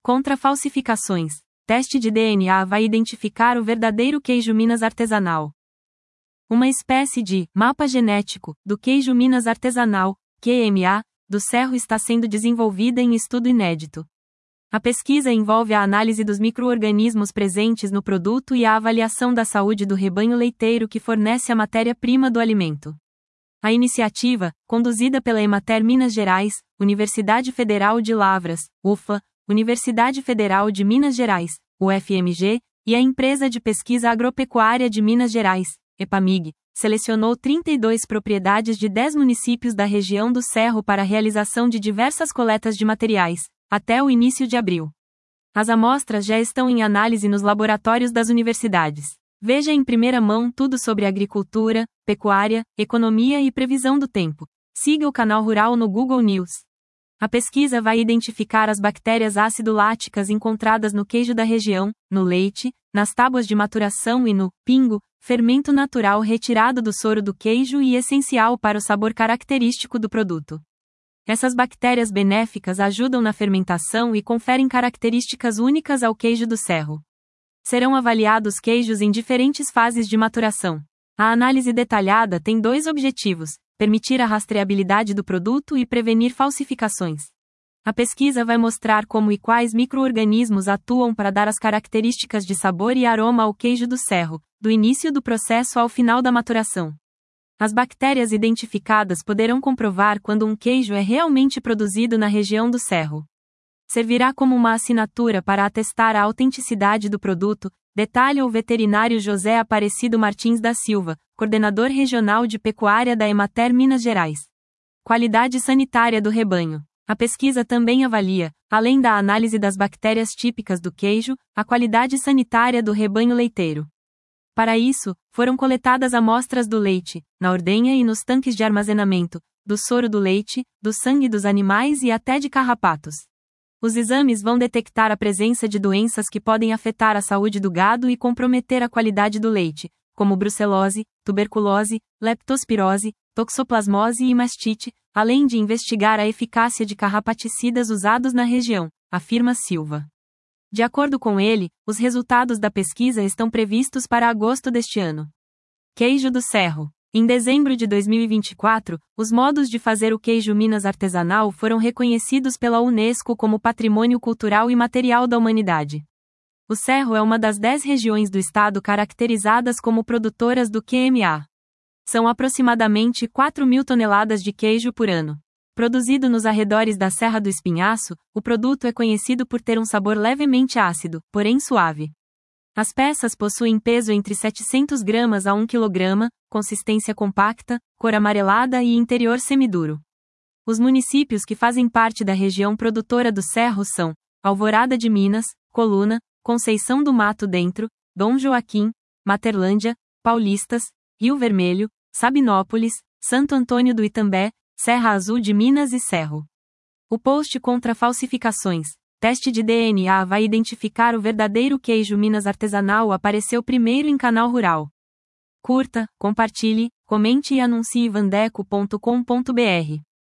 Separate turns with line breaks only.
Contra falsificações. Teste de DNA vai identificar o verdadeiro queijo Minas artesanal. Uma espécie de mapa genético do queijo Minas artesanal, QMA, do Cerro está sendo desenvolvida em estudo inédito. A pesquisa envolve a análise dos micro-organismos presentes no produto e a avaliação da saúde do rebanho leiteiro que fornece a matéria-prima do alimento. A iniciativa, conduzida pela Emater Minas Gerais, Universidade Federal de Lavras, UFLA, Universidade Federal de Minas Gerais, UFMG, e a Empresa de Pesquisa Agropecuária de Minas Gerais, EPAMIG, selecionou 32 propriedades de 10 municípios da região do Cerro para a realização de diversas coletas de materiais, até o início de abril. As amostras já estão em análise nos laboratórios das universidades. Veja em primeira mão tudo sobre agricultura, pecuária, economia e previsão do tempo. Siga o canal Rural no Google News. A pesquisa vai identificar as bactérias ácido-láticas encontradas no queijo da região, no leite, nas tábuas de maturação e no pingo, fermento natural retirado do soro do queijo e essencial para o sabor característico do produto. Essas bactérias benéficas ajudam na fermentação e conferem características únicas ao queijo do Cerro. Serão avaliados queijos em diferentes fases de maturação. A análise detalhada tem dois objetivos: permitir a rastreabilidade do produto e prevenir falsificações. A pesquisa vai mostrar como e quais micro-organismos atuam para dar as características de sabor e aroma ao queijo do Cerro, do início do processo ao final da maturação. As bactérias identificadas poderão comprovar quando um queijo é realmente produzido na região do Cerro. Servirá como uma assinatura para atestar a autenticidade do produto, detalha o veterinário José Aparecido Martins da Silva, coordenador regional de pecuária da Emater Minas Gerais. Qualidade sanitária do rebanho. A pesquisa também avalia, além da análise das bactérias típicas do queijo, a qualidade sanitária do rebanho leiteiro. Para isso, foram coletadas amostras do leite, na ordenha e nos tanques de armazenamento, do soro do leite, do sangue dos animais e até de carrapatos. Os exames vão detectar a presença de doenças que podem afetar a saúde do gado e comprometer a qualidade do leite, como brucelose, tuberculose, leptospirose, toxoplasmose e mastite, além de investigar a eficácia de carrapaticidas usados na região, afirma Silva. De acordo com ele, os resultados da pesquisa estão previstos para agosto deste ano. Queijo do Cerro. Em dezembro de 2024, os modos de fazer o queijo Minas artesanal foram reconhecidos pela Unesco como Patrimônio Cultural e Material da Humanidade. O Cerro é uma das 10 regiões do estado caracterizadas como produtoras do QMA. São aproximadamente 4.000 toneladas de queijo por ano. Produzido nos arredores da Serra do Espinhaço, o produto é conhecido por ter um sabor levemente ácido, porém suave. As peças possuem peso entre 700 gramas a 1 kg, consistência compacta, cor amarelada e interior semiduro. Os municípios que fazem parte da região produtora do Cerro são Alvorada de Minas, Coluna, Conceição do Mato Dentro, Dom Joaquim, Materlândia, Paulistas, Rio Vermelho, Sabinópolis, Santo Antônio do Itambé, Serra Azul de Minas e Cerro. O post contra falsificações. Teste de DNA vai identificar o verdadeiro queijo Minas artesanal apareceu primeiro em Canal Rural. Curta, compartilhe, comente e anuncie vandeco.com.br.